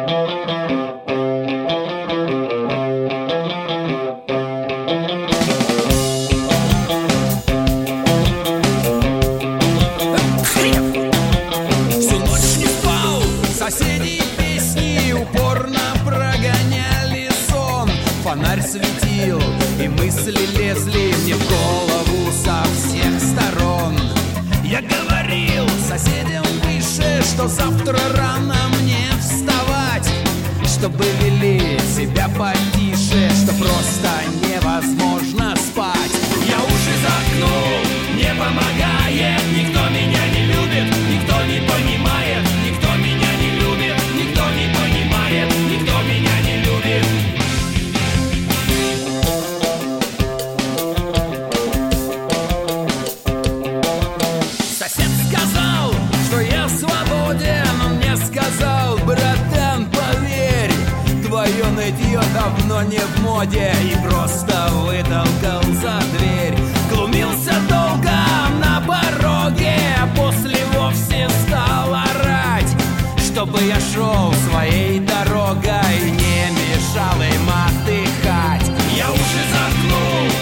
Фонарь светил, и мысли лезли мне в голову со всех сторон. Я говорил соседям выше, что завтра рано мне вставать, чтобы вели себя потише, что просто невозможно спать. Я уши заткнул, не помогает, никто меня не любит, никто не понимает, никто меня не любит, никто не понимает, никто меня не любит. Сосед сказал, что я свободен, он мне сказал: братан, поверь, твое нытье давно не в моде, и просто вытолкал за дверь. Глумился долго на пороге, а после вовсе стал орать, чтобы я шел своей дорогой, не мешал им отдыхать. Я уши заткнул,